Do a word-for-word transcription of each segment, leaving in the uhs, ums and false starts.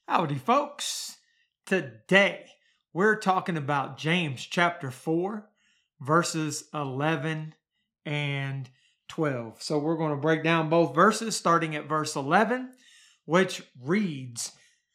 Howdy, folks. Today, we're talking about James chapter four, verses eleven and twelve. So we're going to break down both verses, starting at verse eleven, which reads,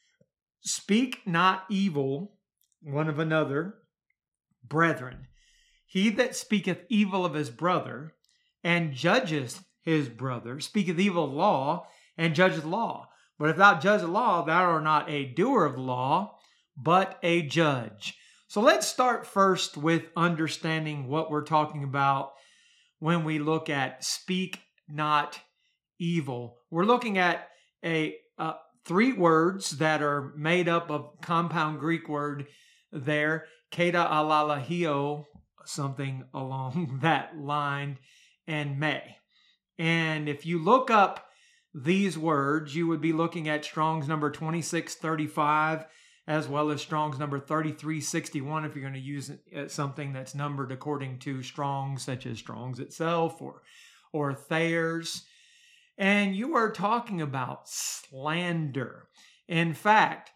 "Speak not evil one of another, brethren. He that speaketh evil of his brother, and judgeth his brother, speaketh evil of law, and judgeth law. But if thou judge the law, thou art not a doer of the law, but a judge." So let's start first with understanding what we're talking about when we look at speak not evil. We're looking at a uh, three words that are made up of compound Greek word there, keda alalahio, something along that line, and me. And if you look up these words, you would be looking at Strong's number twenty-six thirty-five, as well as Strong's number thirty-three sixty-one if you're going to use something that's numbered according to Strong's, such as Strong's itself or, or Thayer's. And you are talking about slander. In fact,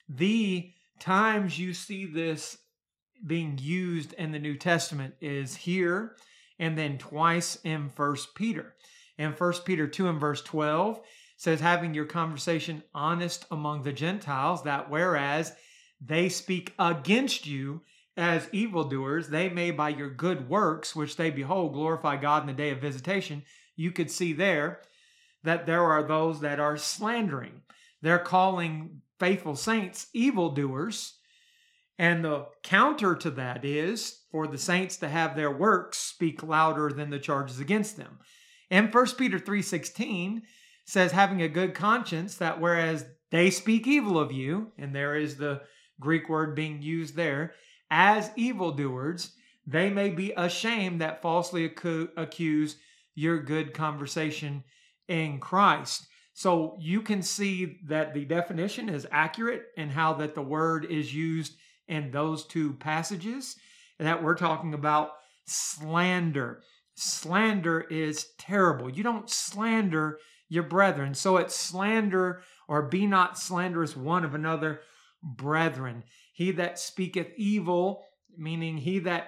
the times you see this being used in the New Testament is here and then twice in First Peter. In First Peter two and verse twelve says, "Having your conversation honest among the Gentiles, that whereas they speak against you as evildoers, they may by your good works, which they behold, glorify God in the day of visitation." You could see there that there are those that are slandering. They're calling faithful saints evildoers. And the counter to that is for the saints to have their works speak louder than the charges against them. And First Peter three sixteen says, "Having a good conscience, that whereas they speak evil of you," and there is the Greek word being used there, "as evildoers, they may be ashamed that falsely ac- accuse your good conversation in Christ." So you can see that the definition is accurate and how that the word is used in those two passages, that we're talking about slander. Slander is terrible. You don't slander your brethren. So it's slander, or be not slanderous one of another, brethren. He that speaketh evil, meaning he that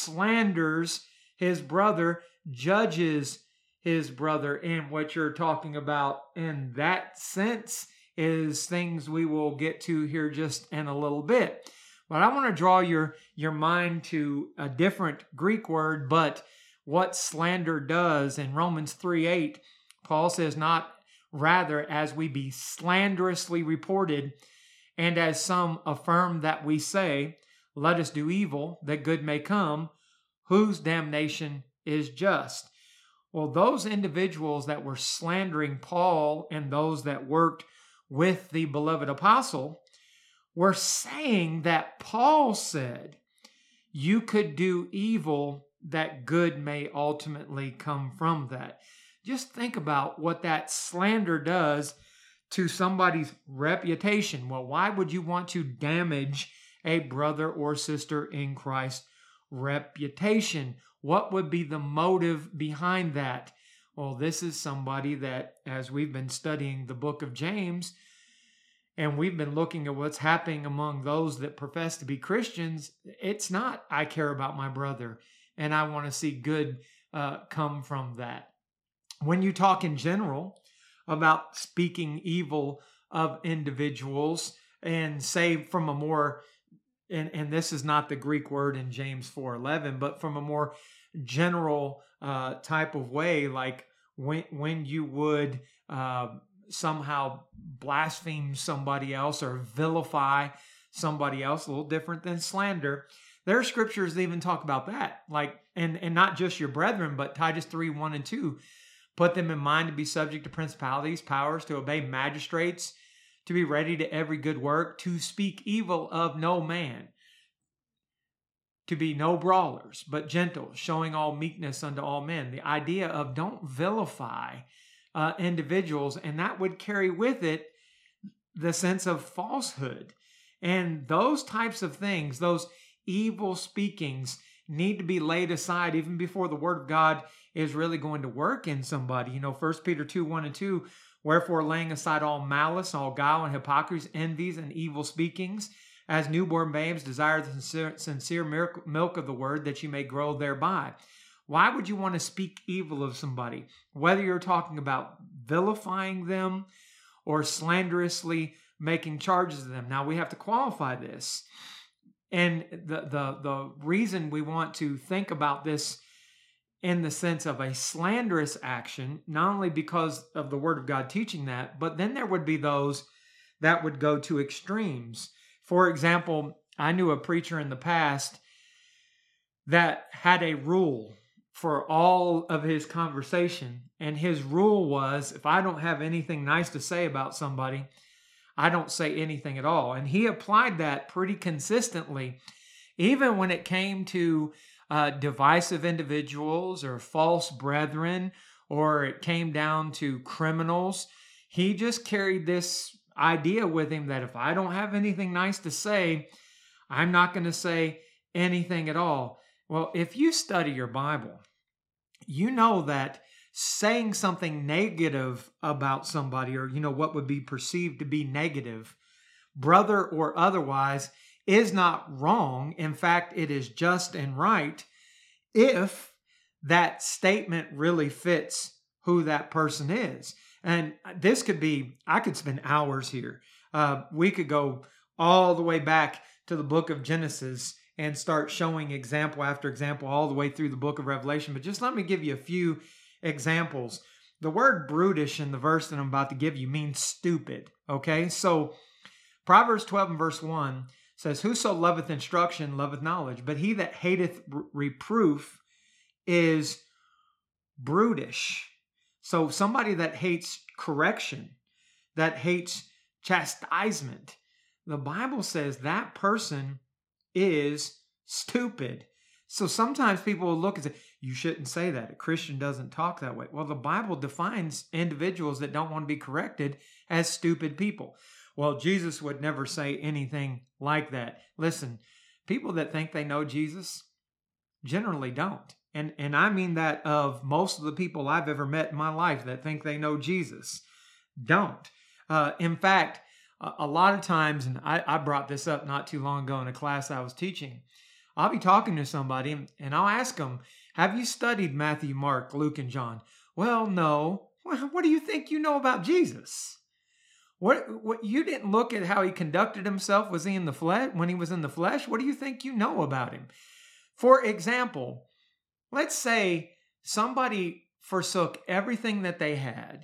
slanders his brother, judges his brother. And what you're talking about in that sense is things we will get to here just in a little bit. But I want to draw your, your mind to a different Greek word, but what slander does. In Romans three eight, Paul says, "Not rather as we be slanderously reported, and as some affirm that we say, let us do evil, that good may come, whose damnation is just." Well, those individuals that were slandering Paul and those that worked with the beloved apostle were saying that Paul said you could do evil, that good may ultimately come from that. Just think about what that slander does to somebody's reputation. Well, why would you want to damage a brother or sister in Christ's reputation? What would be the motive behind that? Well, this is somebody that, as we've been studying the book of James, and we've been looking at what's happening among those that profess to be Christians, it's not, I care about my brother and I want to see good uh, come from that. When you talk in general about speaking evil of individuals, and say from a more, and, and this is not the Greek word in James four eleven, but from a more general uh, type of way, like when, when you would uh, somehow blaspheme somebody else or vilify somebody else, a little different than slander. There are scriptures that even talk about that, like, and, and not just your brethren, but Titus three one and two, "Put them in mind to be subject to principalities, powers, to obey magistrates, to be ready to every good work, to speak evil of no man, to be no brawlers, but gentle, showing all meekness unto all men." The idea of don't vilify uh, individuals, and that would carry with it the sense of falsehood. And those types of things, those evil speakings, need to be laid aside even before the word of God is really going to work in somebody. You know, First Peter two one and two, Wherefore, laying aside all malice, all guile and hypocrisy, envies and evil speakings, as newborn babes desire the sincere, sincere milk of the word, that you may grow thereby. Why would you want to speak evil of somebody? Whether you're talking about vilifying them or slanderously making charges of them. Now, we have to qualify this. And the, the, the reason we want to think about this in the sense of a slanderous action, not only because of the Word of God teaching that, but then there would be those that would go to extremes. For example, I knew a preacher in the past that had a rule for all of his conversation, and his rule was, if I don't have anything nice to say about somebody, I don't say anything at all. And he applied that pretty consistently, even when it came to Uh, divisive individuals or false brethren, or it came down to criminals. He just carried this idea with him that if I don't have anything nice to say, I'm not going to say anything at all. Well, if you study your Bible, you know that saying something negative about somebody, or you know what would be perceived to be negative, brother or otherwise, is not wrong. In fact, it is just and right if that statement really fits who that person is. And this could be, I could spend hours here. Uh, we could go all the way back to the book of Genesis and start showing example after example all the way through the book of Revelation. But just let me give you a few examples. The word brutish in the verse that I'm about to give you means stupid. Okay, so Proverbs twelve and verse one says, whoso loveth instruction loveth knowledge, but he that hateth r- reproof is brutish. So somebody that hates correction, that hates chastisement, the Bible says that person is stupid. So sometimes people will look and say, you shouldn't say that. A Christian doesn't talk that way. Well, the Bible defines individuals that don't want to be corrected as stupid people. Well, Jesus would never say anything like that. Listen, people that think they know Jesus generally don't. And, and I mean that of most of the people I've ever met in my life that think they know Jesus don't. Uh, in fact, a, a lot of times, and I, I brought this up not too long ago in a class I was teaching, I'll be talking to somebody and I'll ask them, have you studied Matthew, Mark, Luke, and John? Well, no. What do you think you know about Jesus? What, what you didn't look at how he conducted himself? Was he in the flesh? When he was in the flesh? What do you think you know about him? For example, let's say somebody forsook everything that they had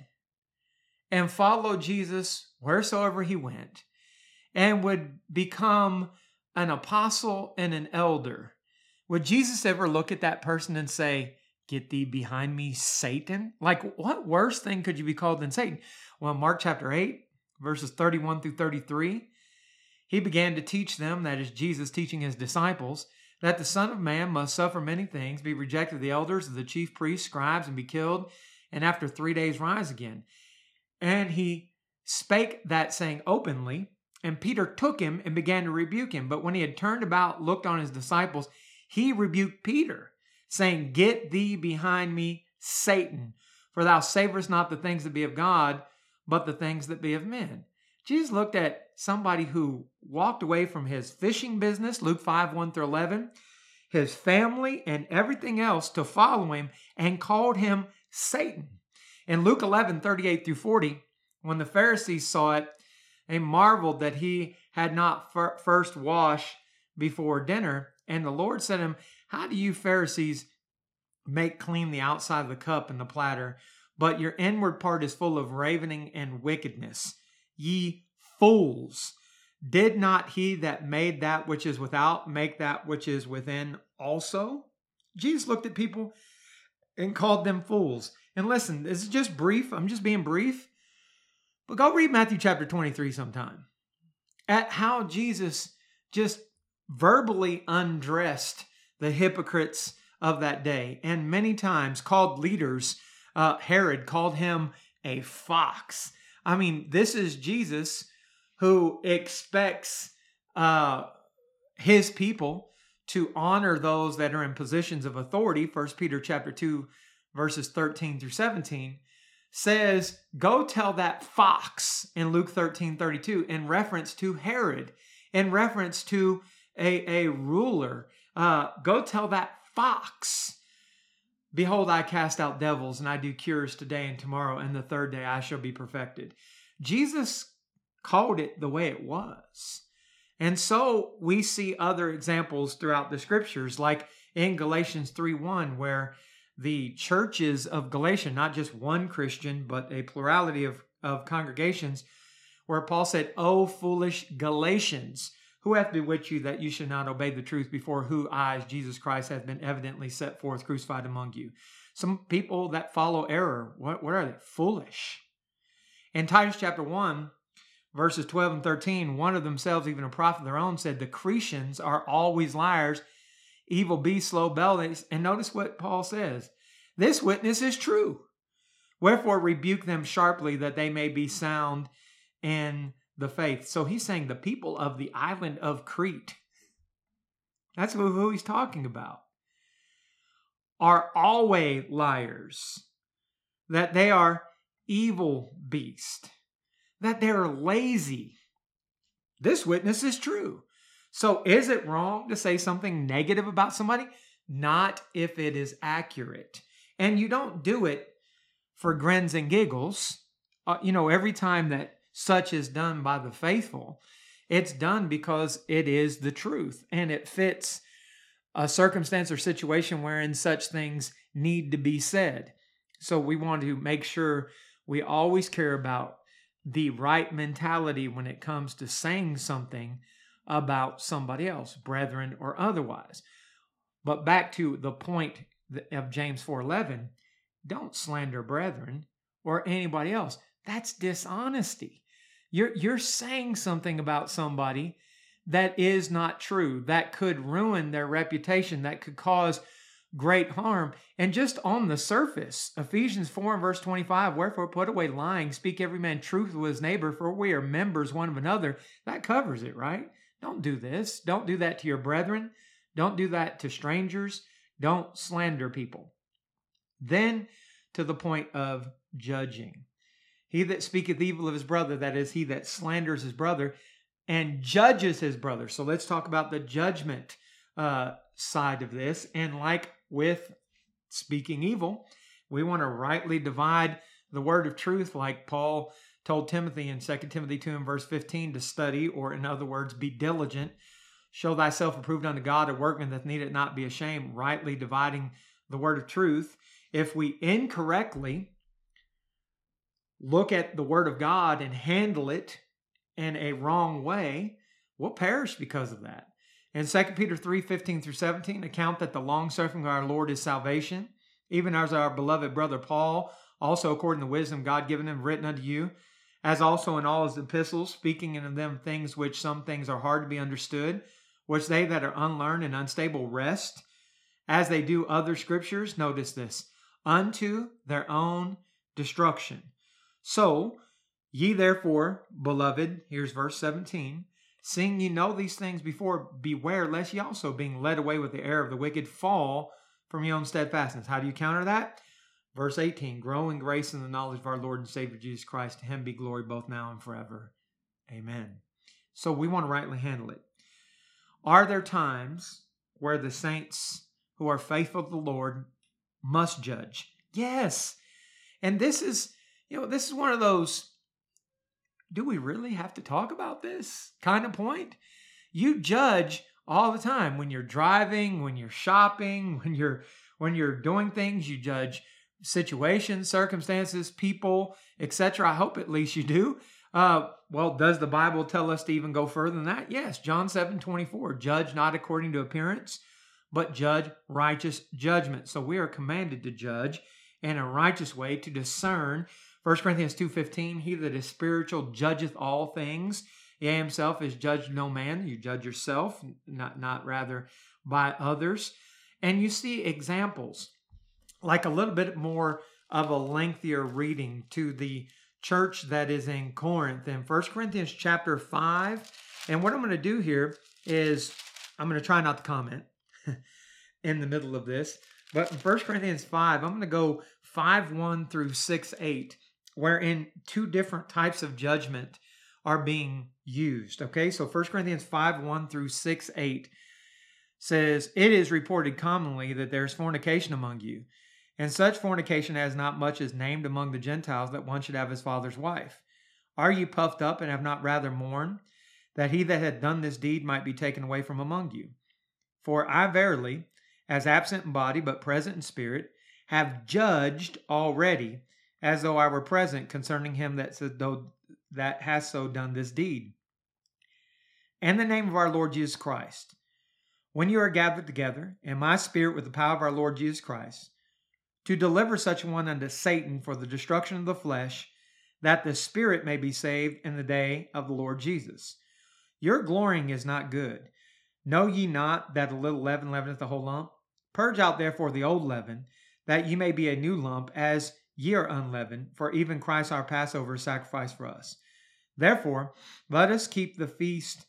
and followed Jesus wheresoever he went and would become an apostle and an elder. Would Jesus ever look at that person and say, get thee behind me, Satan? Like, what worse thing could you be called than Satan? Well, Mark chapter eight, verses thirty-one through thirty-three, he began to teach them, that is Jesus teaching his disciples, that the Son of Man must suffer many things, be rejected of the elders, of the chief priests, scribes, and be killed, and after three days rise again. And he spake that saying openly, and Peter took him and began to rebuke him. But when he had turned about, looked on his disciples, he rebuked Peter, saying, get thee behind me, Satan, for thou savorest not the things that be of God, but the things that be of men. Jesus looked at somebody who walked away from his fishing business, Luke five, one through eleven, his family and everything else to follow him, and called him Satan. In Luke eleven, thirty-eight through forty, when the Pharisees saw it, they marveled that he had not fir- first washed before dinner. And the Lord said to him, how do you Pharisees make clean the outside of the cup and the platter, but your inward part is full of ravening and wickedness? Ye fools, did not he that made that which is without make that which is within also? Jesus looked at people and called them fools. And listen, this is just brief. I'm just being brief. But go read Matthew chapter twenty-three sometime. At how Jesus just verbally undressed the hypocrites of that day, and many times called leaders. Uh, Herod called him a fox. I mean, this is Jesus who expects uh, his people to honor those that are in positions of authority. First Peter chapter two, verses thirteen through seventeen says, go tell that fox in Luke thirteen thirty-two in reference to Herod, in reference to a, a ruler. Uh, go tell that fox, behold, I cast out devils and I do cures today and tomorrow, and the third day I shall be perfected. Jesus called it the way it was. And so we see other examples throughout the scriptures, like in Galatians three one, where the churches of Galatia, not just one Christian, but a plurality of, of congregations, where Paul said, O foolish Galatians, who hath bewitched you that you should not obey the truth, before whose eyes Jesus Christ hath been evidently set forth crucified among you? Some people that follow error, what, what are they? Foolish. In Titus chapter one, verses twelve and thirteen, one of themselves, even a prophet of their own, said, the Cretans are always liars, evil beasts, slow bellies. And notice what Paul says. This witness is true. Wherefore rebuke them sharply, that they may be sound in the faith. So he's saying the people of the island of Crete, that's who, who he's talking about, are always liars, that they are evil beasts, that they're lazy. This witness is true. So is it wrong to say something negative about somebody? Not if it is accurate. And you don't do it for grins and giggles. Uh, you know, every time that such is done by the faithful, it's done because it is the truth and it fits a circumstance or situation wherein such things need to be said. So we want to make sure we always care about the right mentality when it comes to saying something about somebody else, brethren or otherwise. But back to the point of James four eleven, don't slander brethren or anybody else. That's dishonesty. You're, you're saying something about somebody that is not true, that could ruin their reputation, that could cause great harm. And just on the surface, Ephesians four and verse twenty-five, wherefore put away lying, speak every man truth with his neighbor, for we are members one of another. That covers it, right? Don't do this. Don't do that to your brethren. Don't do that to strangers. Don't slander people. Then to the point of judging. He that speaketh evil of his brother, that is, he that slanders his brother and judges his brother. So let's talk about the judgment uh, side of this. And like with speaking evil, we want to rightly divide the word of truth, like Paul told Timothy in Second Timothy two and verse fifteen to study, or in other words, be diligent. Show thyself approved unto God, a workman that needeth not be ashamed, rightly dividing the word of truth. If we incorrectly look at the word of God and handle it in a wrong way, we'll perish because of that. In Second Peter three fifteen through seventeen, account that the long-suffering of our Lord is salvation, even as our beloved brother Paul, also according to wisdom God given him, written unto you, as also in all his epistles, speaking in them things which some things are hard to be understood, which they that are unlearned and unstable wrest, as they do other scriptures, notice this, unto their own destruction. So, ye therefore, beloved, here's verse seventeen, seeing ye know these things before, beware lest ye also, being led away with the error of the wicked, fall from your own steadfastness. How do you counter that? Verse eighteen, grow in grace and the knowledge of our Lord and Savior Jesus Christ. To him be glory both now and forever. Amen. So we want to rightly handle it. Are there times where the saints who are faithful to the Lord must judge? Yes. And this is, you know, this is one of those, do we really have to talk about this kind of point? You judge all the time. When you're driving, when you're shopping, when you're when you're doing things, you judge situations, circumstances, people, et cetera. I hope at least you do. Uh, well, does the Bible tell us to even go further than that? Yes. John seven twenty-four, judge not according to appearance, but judge righteous judgment. So we are commanded to judge in a righteous way, to discern. First Corinthians two fifteen, he that is spiritual judgeth all things. He himself is judged no man. You judge yourself, not, not rather by others. And you see examples, like a little bit more of a lengthier reading to the church that is in Corinth in First Corinthians chapter five. And what I'm going to do here is, I'm going to try not to comment in the middle of this, but in First Corinthians five, I'm going to go five one through six eight. wherein two different types of judgment are being used. Okay, so First Corinthians five, one through six, eight says, "It is reported commonly that there is fornication among you, and such fornication as not much is named among the Gentiles, that one should have his father's wife. Are you puffed up and have not rather mourned, that he that had done this deed might be taken away from among you? For I verily, as absent in body but present in spirit, have judged already, as though I were present, concerning him that said, though that has so done this deed. In the name of our Lord Jesus Christ, when you are gathered together, in my spirit with the power of our Lord Jesus Christ, to deliver such one unto Satan for the destruction of the flesh, that the spirit may be saved in the day of the Lord Jesus. Your glorying is not good. Know ye not that a little leaven leaveneth the whole lump? Purge out therefore the old leaven, that ye may be a new lump, as ye are unleavened, for even Christ our Passover is sacrificed for us. Therefore, let us keep the feast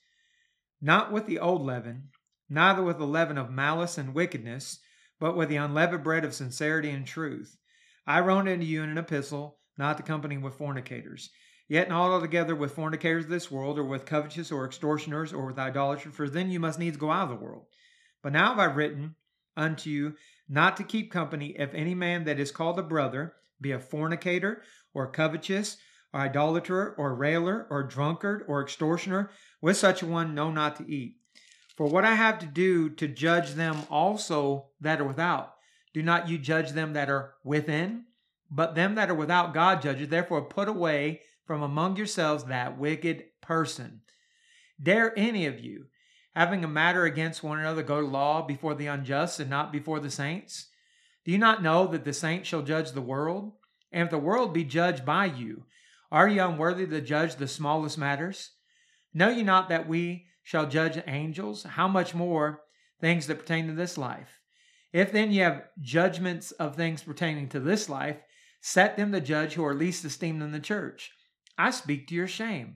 not with the old leaven, neither with the leaven of malice and wickedness, but with the unleavened bread of sincerity and truth. I wrote unto you in an epistle, not to company with fornicators, yet not altogether with fornicators of this world, or with covetous, or extortioners, or with idolaters, for then you must needs go out of the world. But now have I written unto you not to keep company, if any man that is called a brother be a fornicator, or covetous, or idolater, or railer, or drunkard, or extortioner, with such a one know not to eat. For what I have to do to judge them also that are without, do not you judge them that are within? But them that are without God judges. Therefore put away from among yourselves that wicked person. Dare any of you, having a matter against one another, go to law before the unjust and not before the saints? Do you not know that the saints shall judge the world? And if the world be judged by you, are you unworthy to judge the smallest matters? Know ye not that we shall judge angels? How much more things that pertain to this life? If then ye have judgments of things pertaining to this life, set them to judge who are least esteemed in the church. I speak to your shame.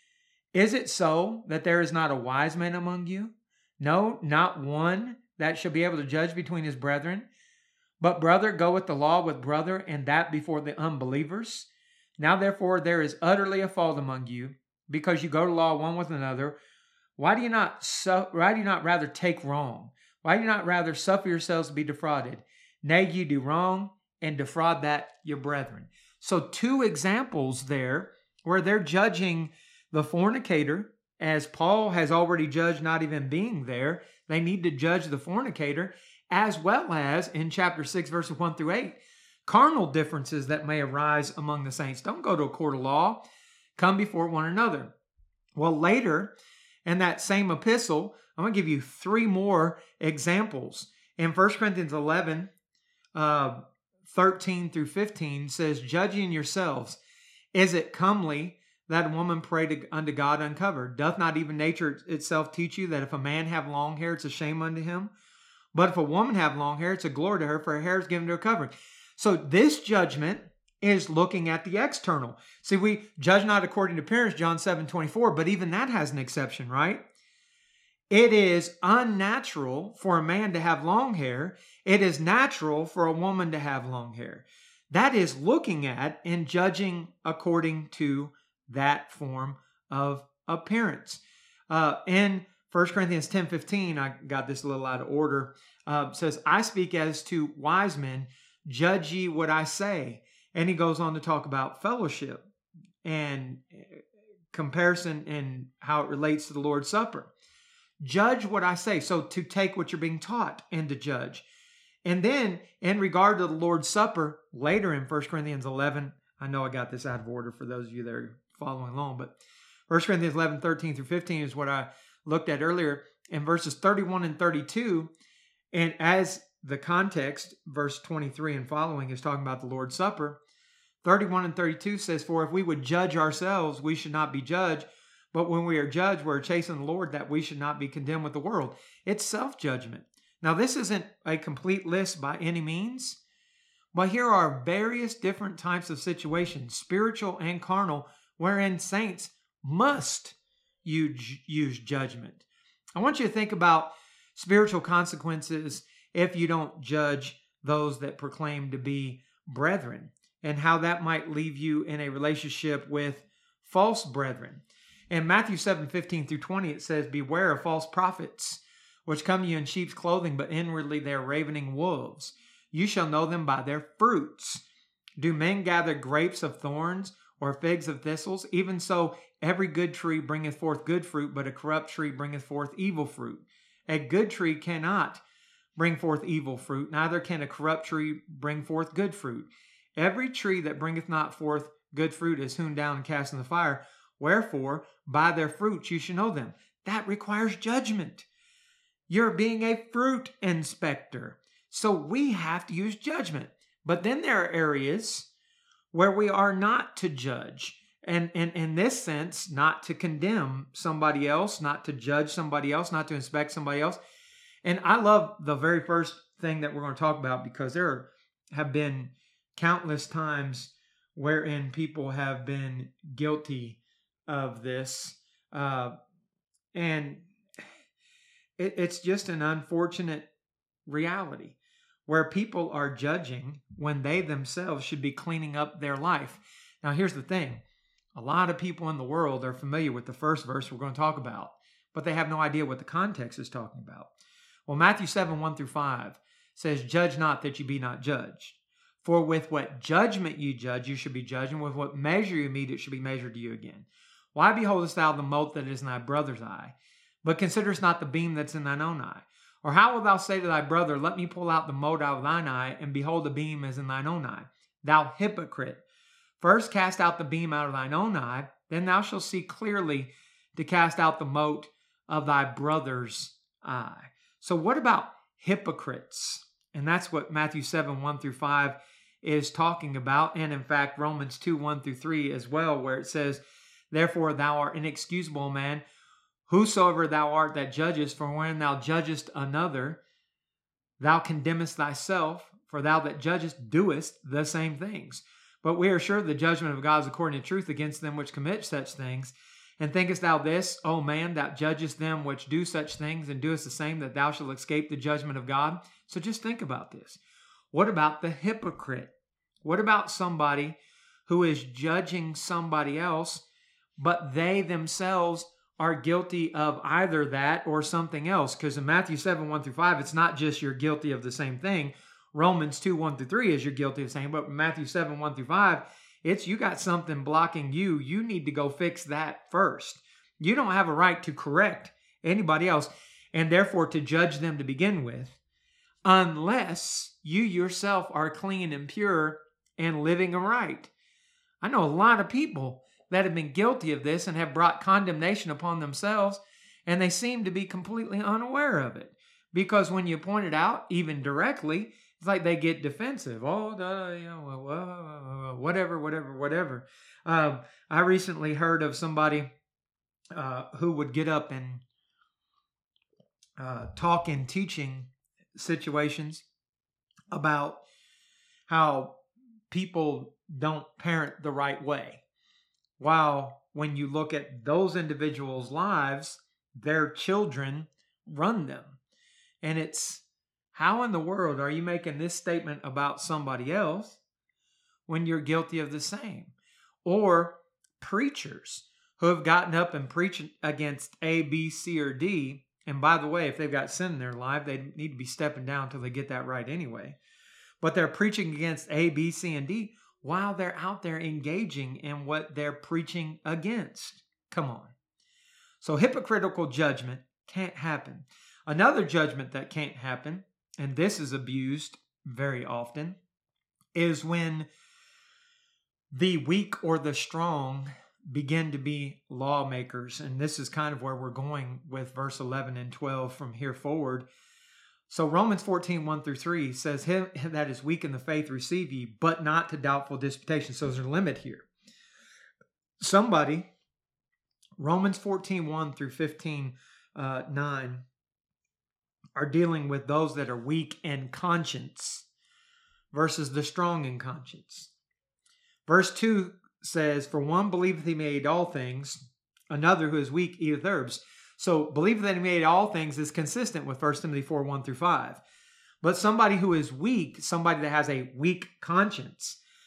Is it so that there is not a wise man among you? No, not one that shall be able to judge between his brethren. But brother goeth the law with brother, and that before the unbelievers. Now therefore there is utterly a fault among you, because you go to law one with another. Why do you not su- why do you not rather take wrong? Why do you not rather suffer yourselves to be defrauded? Nay, you do wrong and defraud that your brethren. So two examples there where they're judging the fornicator, as Paul has already judged not even being there. They need to judge the fornicator, as well as in chapter six, verses one through eight, carnal differences that may arise among the saints. Don't go to a court of law. Come before one another. Well, later in that same epistle, I'm going to give you three more examples. In First Corinthians eleven, uh, thirteen through fifteen says, judging yourselves, is it comely that a woman pray to, unto God uncovered? Doth not even nature itself teach you that if a man have long hair, it's a shame unto him? But if a woman have long hair, it's a glory to her, for her hair is given to her covering. So this judgment is looking at the external. See, we judge not according to appearance, John seven twenty-four, but even that has an exception, right? It is unnatural for a man to have long hair. It is natural for a woman to have long hair. That is looking at and judging according to that form of appearance. Uh, in First Corinthians ten fifteen, I got this a little out of order, uh, says, I speak as to wise men, judge ye what I say. And he goes on to talk about fellowship and comparison and how it relates to the Lord's Supper. Judge what I say. So to take what you're being taught and to judge. And then in regard to the Lord's Supper, later in First Corinthians eleven, I know I got this out of order for those of you that are following along, but First Corinthians eleven, thirteen through fifteen is what I looked at earlier. In verses thirty-one and thirty-two, and as the context, verse twenty-three and following is talking about the Lord's Supper, thirty-one and thirty-two says, for if we would judge ourselves, we should not be judged. But when we are judged, we're chasing the Lord, that we should not be condemned with the world. It's self-judgment. Now, this isn't a complete list by any means, but here are various different types of situations, spiritual and carnal, wherein saints must use, use judgment. I want you to think about spiritual consequences if you don't judge those that proclaim to be brethren. and how that might leave you in a relationship with false brethren. In Matthew seven fifteen through twenty, it says, "Beware of false prophets, which come to you in sheep's clothing, but inwardly they are ravening wolves. You shall know them by their fruits. Do men gather grapes of thorns or figs of thistles? Even so, every good tree bringeth forth good fruit, but a corrupt tree bringeth forth evil fruit. A good tree cannot bring forth evil fruit, neither can a corrupt tree bring forth good fruit. Every tree that bringeth not forth good fruit is hewn down and cast in the fire. Wherefore, by their fruits you shall know them." That requires judgment. You're being a fruit inspector. So we have to use judgment. But then there are areas where we are not to judge. And, and in this sense, not to condemn somebody else, not to judge somebody else, not to inspect somebody else. And I love the very first thing that we're going to talk about, because there have been countless times wherein people have been guilty of this. Uh, and it, it's just an unfortunate reality where people are judging when they themselves should be cleaning up their life. Now, here's the thing. A lot of people in the world are familiar with the first verse we're going to talk about, but they have no idea what the context is talking about. Well, Matthew seven, one through five says, "Judge not that you be not judged. For with what judgment you judge, you should be judged, and with what measure you mete, it should be measured to you again. Why beholdest thou the mote that is in thy brother's eye, but considerest not the beam that's in thine own eye? Or how wilt thou say to thy brother, Let me pull out the mote out of thine eye, and behold, the beam is in thine own eye? Thou hypocrite, first cast out the beam out of thine own eye, then thou shalt see clearly to cast out the mote of thy brother's eye." So what about hypocrites? And that's what Matthew seven, one through five is talking about. And in fact, Romans two, one through three as well, where it says, "Therefore thou art inexcusable, man, whosoever thou art that judgest, for when thou judgest another, thou condemnest thyself, for thou that judgest doest the same things. But we are sure the judgment of God is according to truth against them which commit such things. And thinkest thou this, O man, thou judgest them which do such things, and doest the same, that thou shalt escape the judgment of God?" So just think about this. What about the hypocrite? What about somebody who is judging somebody else, but they themselves are guilty of either that or something else? Because in Matthew seven, one through five, it's not just you're guilty of the same thing. Romans two, one through three is you're guilty of the same. But Matthew seven, one through five, it's you got something blocking you. You need to go fix that first. You don't have a right to correct anybody else, and therefore to judge them to begin with, unless you yourself are clean and pure and living aright. I know a lot of people that have been guilty of this and have brought condemnation upon themselves, and they seem to be completely unaware of it. Because when you point it out, even directly, it's like they get defensive. Oh, duh, you know, whatever, whatever, whatever. Um, I recently heard of somebody uh, who would get up and uh, talk in teaching situations about how people don't parent the right way. While when you look at those individuals' lives, their children run them. And it's, how in the world are you making this statement about somebody else when you're guilty of the same? Or preachers who have gotten up and preached against A, B, C, or D. And by the way, if they've got sin in their life, they need to be stepping down until they get that right anyway. But they're preaching against A, B, C, and D while they're out there engaging in what they're preaching against. Come on. So hypocritical judgment can't happen. Another judgment that can't happen, and this is abused very often, is when the weak or the strong begin to be lawmakers. And this is kind of where we're going with verse eleven and twelve from here forward. So Romans fourteen, one through three says, "Him that is weak in the faith receive ye, but not to doubtful disputation." So there's a limit here. Somebody, Romans fourteen, one through fifteen, uh, nine, are dealing with those that are weak in conscience versus the strong in conscience. Verse two says, "For one believeth he made all things, another who is weak eateth herbs." So believe that he made all things is consistent with First Timothy four, one through five. But somebody who is weak, somebody that has a weak conscience,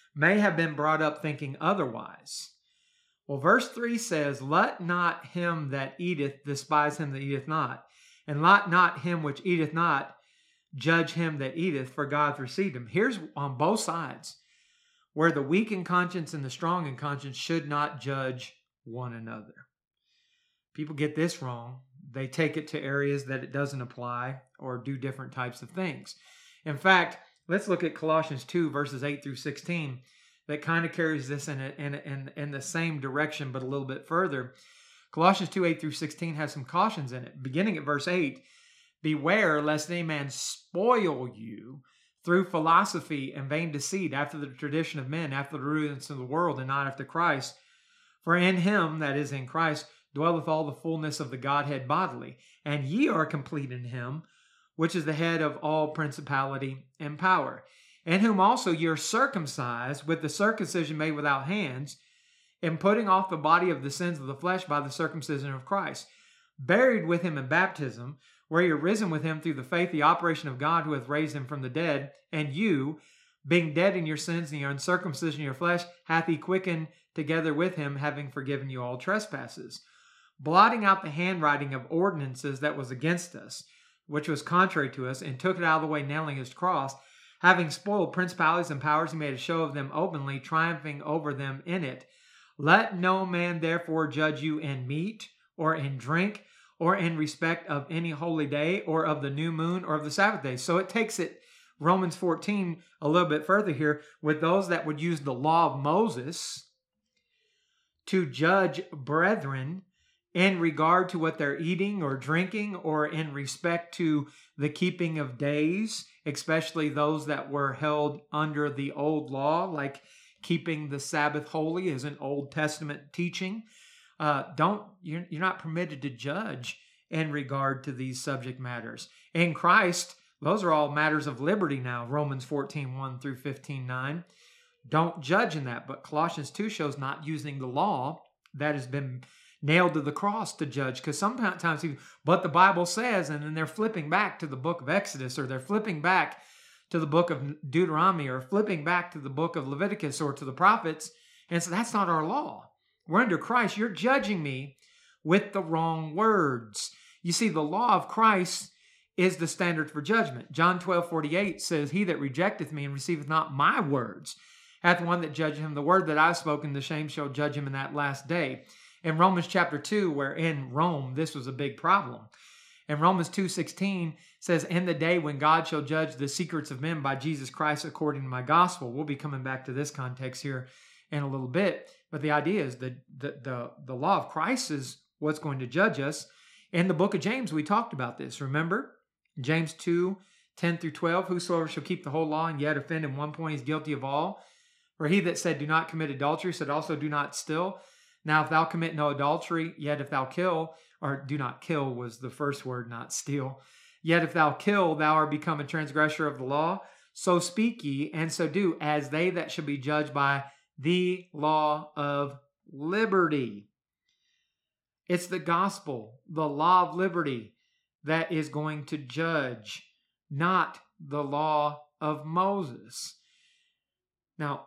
may have been brought up thinking otherwise. Well, verse three says, let not him that eateth despise him that eateth not, and let not him which eateth not judge him that eateth, for God hath received him. Here's on both sides where the weak in conscience and the strong in conscience should not judge one another. People get this wrong. They take it to areas that it doesn't apply or do different types of things. In fact, let's look at Colossians two, verses eight through sixteen. That kind of carries this in, a, in, a, in, in the same direction, but a little bit further. Colossians two, eight through sixteen has some cautions in it. Beginning at verse eight, beware lest any man spoil you through philosophy and vain deceit, after the tradition of men, after the rudiments of the world, and not after Christ. For in him, that is in Christ, dwelleth all the fullness of the Godhead bodily, and ye are complete in him, which is the head of all principality and power, in whom also ye are circumcised with the circumcision made without hands, in putting off the body of the sins of the flesh by the circumcision of Christ, buried with him in baptism, where ye are risen with him through the faith, the operation of God who hath raised him from the dead, and you, being dead in your sins and your uncircumcision of your flesh, hath he quickened together with him, having forgiven you all trespasses, blotting out the handwriting of ordinances that was against us, which was contrary to us, and took it out of the way, nailing his cross, having spoiled principalities and powers, he made a show of them openly, triumphing over them in it. Let no man therefore judge you in meat, or in drink, or in respect of any holy day, or of the new moon, or of the Sabbath day. So it takes it, Romans fourteen, a little bit further here, with those that would use the law of Moses to judge brethren in regard to what they're eating or drinking, or in respect to the keeping of days, especially those that were held under the old law, like keeping the Sabbath holy is an Old Testament teaching. Uh, don't you're, you're not permitted to judge in regard to these subject matters. In Christ, those are all matters of liberty now. Romans fourteen, one through fifteen, nine. Don't judge in that. But Colossians two shows not using the law that has been nailed to the cross to judge. Because sometimes people, but the Bible says, and then they're flipping back to the book of Exodus, or they're flipping back to the book of Deuteronomy, or flipping back to the book of Leviticus, or to the prophets. And so that's not our law. We're under Christ. You're judging me with the wrong words. You see, the law of Christ is the standard for judgment. John twelve, forty-eight says, he that rejecteth me and receiveth not my words hath one that judgeth him. The word that I've spoken, the same shall judge him in that last day. In Romans chapter two, where in Rome this was a big problem. In Romans two sixteen says, in the day when God shall judge the secrets of men by Jesus Christ according to my gospel. We'll be coming back to this context here in a little bit. But the idea is that the, the, the law of Christ is what's going to judge us. In the book of James, we talked about this. Remember? James two, ten through twelve, whosoever shall keep the whole law and yet offend in one point is guilty of all. For he that said, do not commit adultery, said also, do not steal. Now, if thou commit no adultery, yet if thou kill, or do not kill was the first word, not steal. Yet if thou kill, thou art become a transgressor of the law. So speak ye, and so do, as they that shall be judged by the law of liberty. It's the gospel, the law of liberty, that is going to judge, not the law of Moses. Now,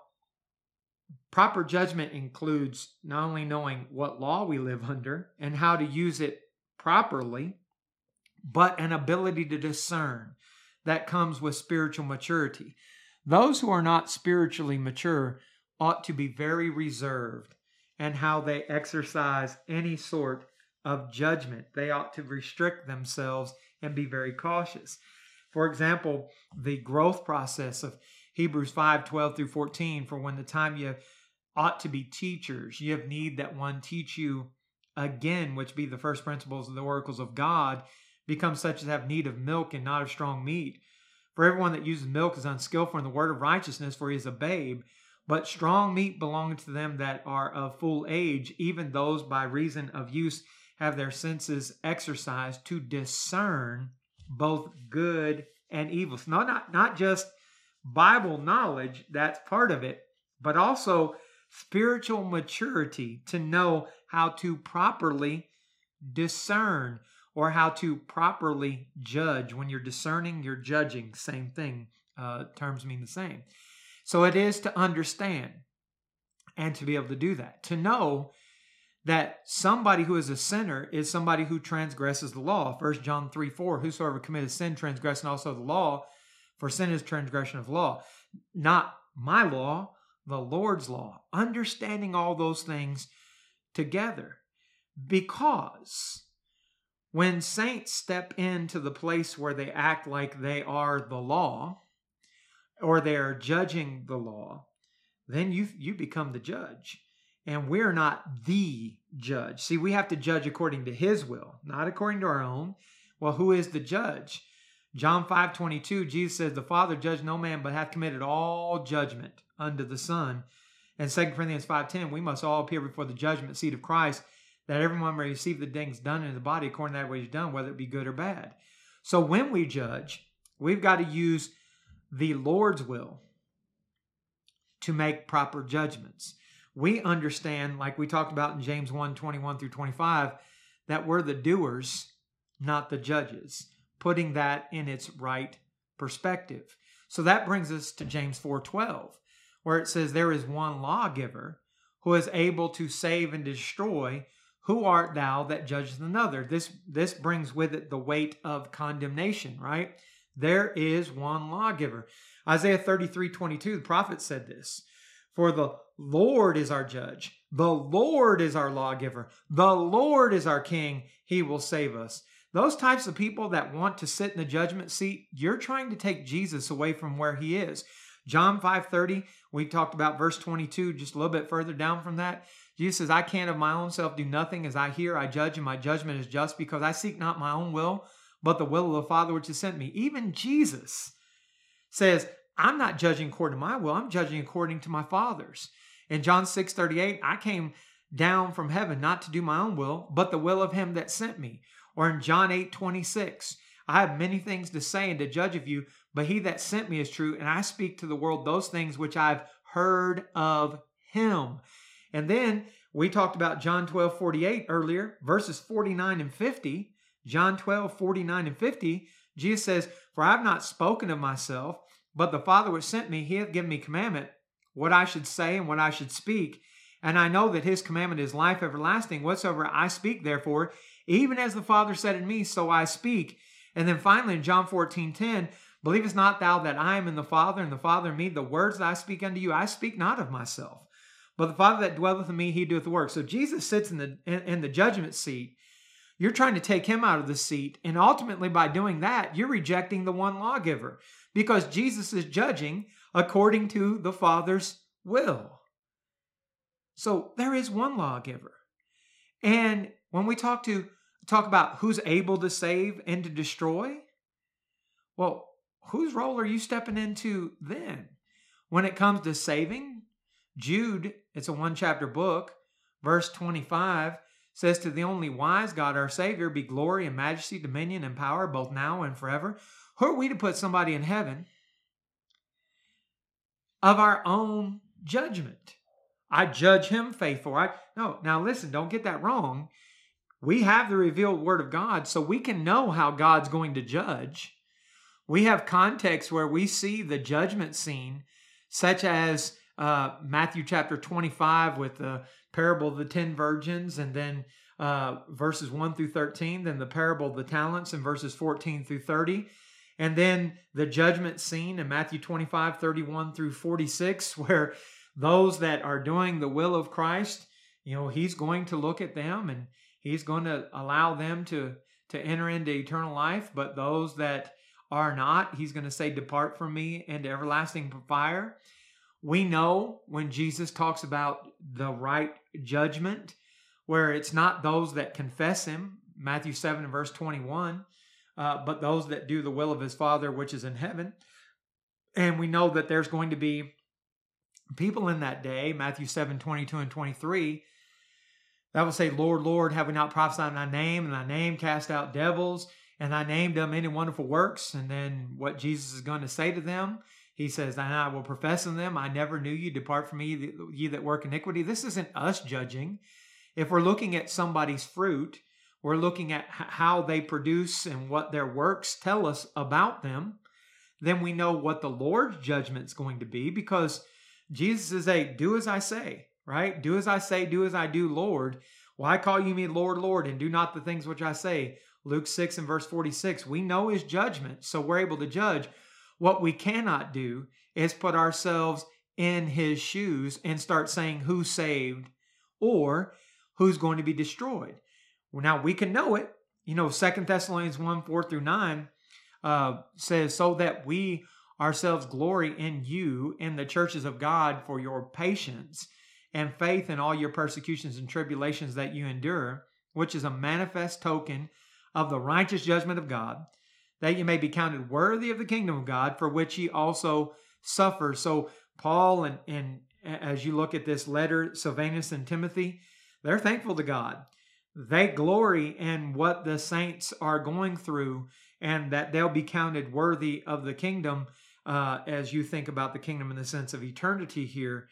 proper judgment includes not only knowing what law we live under and how to use it properly, but an ability to discern that comes with spiritual maturity. Those who are not spiritually mature ought to be very reserved in how they exercise any sort of judgment. They ought to restrict themselves and be very cautious. For example, the growth process of Hebrews five, twelve through fourteen, for when the time you ought to be teachers, you have need that one teach you again, which be the first principles of the oracles of God, become such as have need of milk and not of strong meat. For everyone that uses milk is unskillful in the word of righteousness, for he is a babe. But strong meat belonging to them that are of full age, even those by reason of use have their senses exercised to discern both good and evil. So not, not, not just Bible knowledge, that's part of it, but also spiritual maturity to know how to properly discern, or how to properly judge. When you're discerning, you're judging. Same thing. Uh, terms mean the same. So it is to understand and to be able to do that. To know that somebody who is a sinner is somebody who transgresses the law. First John three four, whosoever committeth sin transgressing also the law, for sin is transgression of law. Not my law, the Lord's law. Understanding all those things together. Because when saints step into the place where they act like they are the law, or they are judging the law, then you, you become the judge. And we're not the judge. See, we have to judge according to his will, not according to our own. Well, who is the judge? John five twenty-two, Jesus says, the Father judged no man, but hath committed all judgment unto the Son. And Second Corinthians five ten, we must all appear before the judgment seat of Christ, that everyone may receive the things done in the body according to that which is done, whether it be good or bad. So when we judge, we've got to use the Lord's will to make proper judgments. We understand, like we talked about in James one twenty-one through twenty-five, that we're the doers, not the judges, putting that in its right perspective. So that brings us to James four twelve, where it says, there is one lawgiver who is able to save and destroy. Who art thou that judgest another? This, this brings with it the weight of condemnation, right? There is one lawgiver. Isaiah thirty-three twenty-two, the prophet said this, for the Lord is our judge. The Lord is our lawgiver. The Lord is our king. He will save us. Those types of people that want to sit in the judgment seat, you're trying to take Jesus away from where he is. John five thirty, we talked about verse twenty-two, just a little bit further down from that. Jesus says, I can of my own self do nothing. As I hear, I judge, and my judgment is just, because I seek not my own will, but the will of the Father which has sent me. Even Jesus says, I'm not judging according to my will. I'm judging according to my Father's. In John six thirty-eight, I came down from heaven not to do my own will, but the will of him that sent me. Or in John eight twenty-six, I have many things to say and to judge of you, but he that sent me is true, and I speak to the world those things which I've heard of him. And then we talked about John twelve forty-eight earlier, verses forty-nine and fifty. John twelve forty-nine and fifty, Jesus says, for I have not spoken of myself, but the Father which sent me, he hath given me commandment, what I should say and what I should speak. And I know that his commandment is life everlasting. Whatsoever I speak, therefore, even as the Father said in me, so I speak. And then finally in John fourteen ten, believest not thou that I am in the Father, and the Father in me? The words that I speak unto you, I speak not of myself, but the Father that dwelleth in me, he doeth the work. So Jesus sits in the in, in the judgment seat. You're trying to take him out of the seat. And ultimately by doing that, you're rejecting the one lawgiver, because Jesus is judging according to the Father's will. So there is one lawgiver. And when we talk to talk about who's able to save and to destroy, well, whose role are you stepping into then? When it comes to saving, Jude, it's a one chapter book, verse twenty-five says, to the only wise God, our Savior, be glory and majesty, dominion and power, both now and forever. Who are we to put somebody in heaven of our own judgment? I judge him faithful. I, no, now listen, don't get that wrong. We have the revealed word of God, so we can know how God's going to judge. We have context where we see the judgment scene, such as uh, Matthew chapter twenty-five with the parable of the ten virgins, and then uh, verses one through thirteen, then the parable of the talents in verses fourteen through thirty, and then the judgment scene in Matthew twenty-five, thirty-one through forty-six, where those that are doing the will of Christ, you know, he's going to look at them and he's going to allow them to, to enter into eternal life. But those that are not, he's going to say, depart from me into everlasting fire. We know when Jesus talks about the right judgment, where it's not those that confess him, Matthew seven and verse twenty-one, uh, but those that do the will of his Father which is in heaven. And we know that there's going to be people in that day, Matthew seven, twenty-two and twenty-three, that will say, Lord, Lord, have we not prophesied in thy name, and thy name cast out devils, and thy name done many wonderful works? And then what Jesus is going to say to them, he says, and I will profess in them, I never knew you, depart from me, ye that work iniquity. This isn't us judging. If we're looking at somebody's fruit, we're looking at how they produce and what their works tell us about them. then we know what the Lord's judgment is going to be, because Jesus is a do as I say, right? Do as I say, do as I do, Lord. Why call you me Lord, Lord, and do not the things which I say? Luke six and verse forty-six. We know his judgment, so we're able to judge. What we cannot do is put ourselves in his shoes and start saying who's saved or who's going to be destroyed. Well, now we can know it. You know, Second Thessalonians one, four through nine uh, says, so that we ourselves glory in you in the churches of God for your patience and faith in all your persecutions and tribulations that you endure, which is a manifest token of the righteous judgment of God, that you may be counted worthy of the kingdom of God, for which ye also suffer. So Paul, and, and as you look at this letter, Silvanus and Timothy, they're thankful to God. They glory in what the saints are going through, and that they'll be counted worthy of the kingdom, uh, as you think about the kingdom in the sense of eternity here,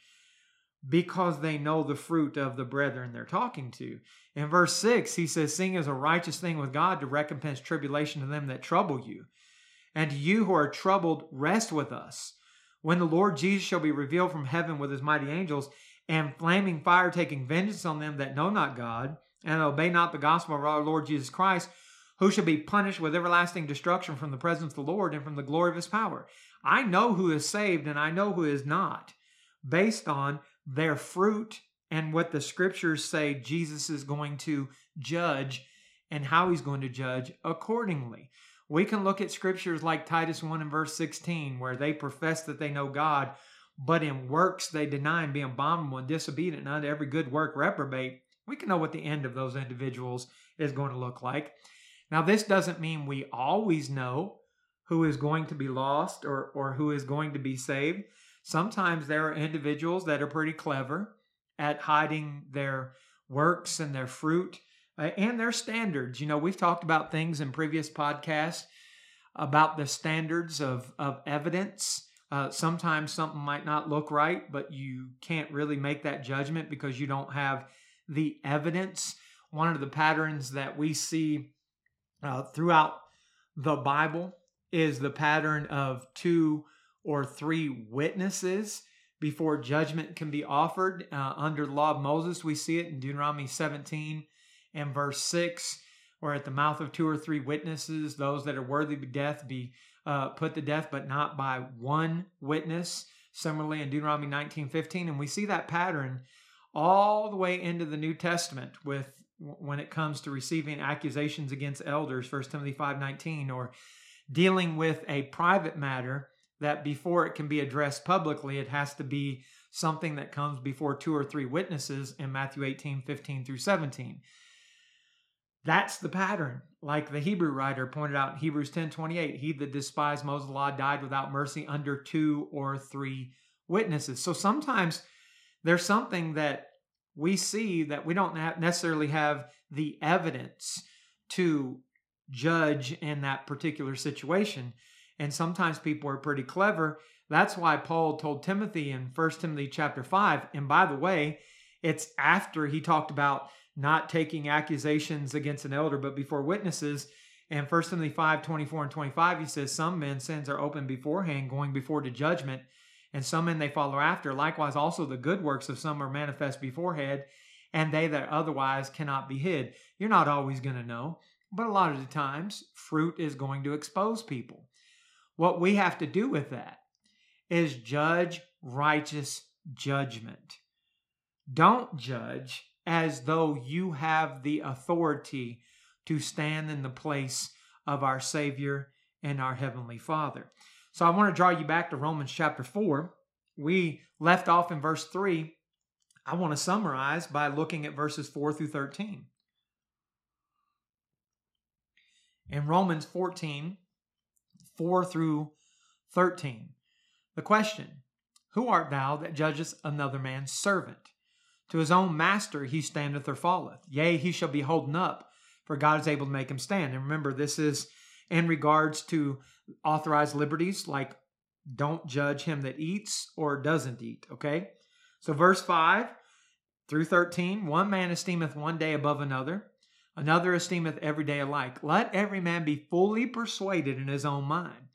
because they know the fruit of the brethren they're talking to. In verse six, he says, seeing as a righteous thing with God to recompense tribulation to them that trouble you. And to you who are troubled, rest with us, when the Lord Jesus shall be revealed from heaven with his mighty angels, and flaming fire taking vengeance on them that know not God, and obey not the gospel of our Lord Jesus Christ, who shall be punished with everlasting destruction from the presence of the Lord and from the glory of his power. I know who is saved and I know who is not, based on their fruit and what the scriptures say Jesus is going to judge and how he's going to judge accordingly. We can look at scriptures like Titus one and verse sixteen, where they profess that they know God, but in works they deny and be abominable and disobedient, and unto every good work reprobate. We can know what the end of those individuals is going to look like. Now, this doesn't mean we always know who is going to be lost or, or who is going to be saved. Sometimes there are individuals that are pretty clever at hiding their works and their fruit uh, and their standards. You know, we've talked about things in previous podcasts about the standards of, of evidence. Uh, sometimes something might not look right, but you can't really make that judgment because you don't have the evidence. One of the patterns that we see uh, throughout the Bible is the pattern of two or three witnesses before judgment can be offered. Uh, under the law of Moses, we see it in Deuteronomy seventeen and verse six, where at the mouth of two or three witnesses, those that are worthy of death be uh, put to death, but not by one witness. Similarly, in Deuteronomy nineteen fifteen, and we see that pattern all the way into the New Testament with when it comes to receiving accusations against elders, First Timothy five nineteen, or dealing with a private matter that before it can be addressed publicly, it has to be something that comes before two or three witnesses in Matthew eighteen fifteen through seventeen. That's the pattern. Like the Hebrew writer pointed out in Hebrews ten twenty-eight, he that despised Moses' law died without mercy under two or three witnesses. So sometimes there's something that we see that we don't necessarily have the evidence to judge in that particular situation. And sometimes people are pretty clever. That's why Paul told Timothy in First Timothy chapter five, and by the way, it's after he talked about not taking accusations against an elder, but before witnesses. And First Timothy five twenty-four and twenty-five, he says, some men's sins are open beforehand, going before to judgment, and some men they follow after. Likewise, also the good works of some are manifest beforehand, and they that otherwise cannot be hid. You're not always going to know, but a lot of the times, fruit is going to expose people. What we have to do with that is judge righteous judgment. Don't judge as though you have the authority to stand in the place of our Savior and our Heavenly Father. So I want to draw you back to Romans chapter four. We left off in verse three. I want to summarize by looking at verses four through thirteen. In Romans fourteen, four through thirteen, the question, who art thou that judgest another man's servant? To his own master he standeth or falleth. Yea, he shall be holden up, for God is able to make him stand. And remember, this is in regards to authorized liberties, like don't judge him that eats or doesn't eat, okay? So verse five through thirteen, one man esteemeth one day above another, another esteemeth every day alike. Let every man be fully persuaded in his own mind.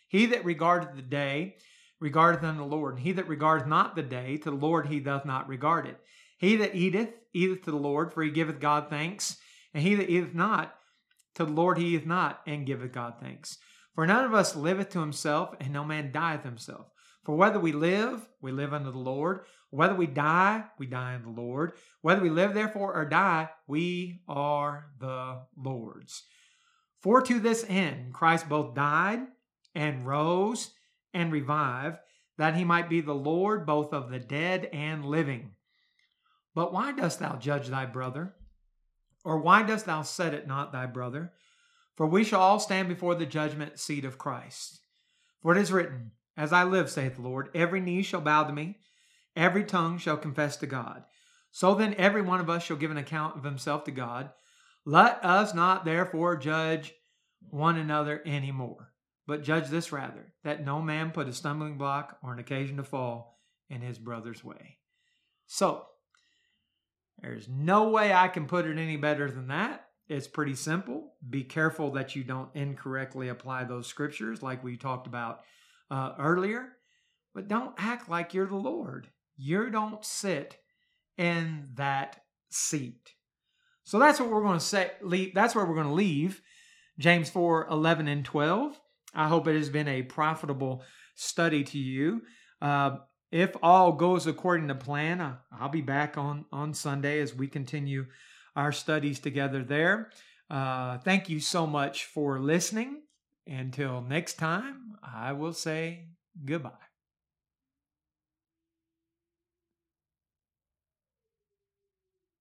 He that regardeth the day regardeth unto the Lord, and he that regardeth not the day, to the Lord he doth not regard it. He that eateth, eateth to the Lord, for he giveth God thanks. And he that eateth not, to the Lord he eateth not, and giveth God thanks. For none of us liveth to himself, and no man dieth himself. For whether we live, we live unto the Lord. Whether we die, we die unto the Lord. Whether we live, therefore, or die, we are the Lord's. For to this end Christ both died and rose and revived, that he might be the Lord both of the dead and living. But why dost thou judge thy brother? Or why dost thou set it not thy brother? For we shall all stand before the judgment seat of Christ. For it is written, As I live, saith the Lord, every knee shall bow to me, every tongue shall confess to God. So then every one of us shall give an account of himself to God. Let us not therefore judge one another any more, but judge this rather, that no man put a stumbling block or an occasion to fall in his brother's way. So, there's no way I can put it any better than that. It's pretty simple. Be careful that you don't incorrectly apply those scriptures like we talked about uh, earlier. But don't act like you're the Lord. You don't sit in that seat. So that's what we're going to say. Leave, that's where we're going to leave James four, eleven, and twelve. I hope it has been a profitable study to you. Uh, If all goes according to plan, I'll be back on, on Sunday as we continue our studies together there. Uh, thank you so much for listening. Until next time, I will say goodbye.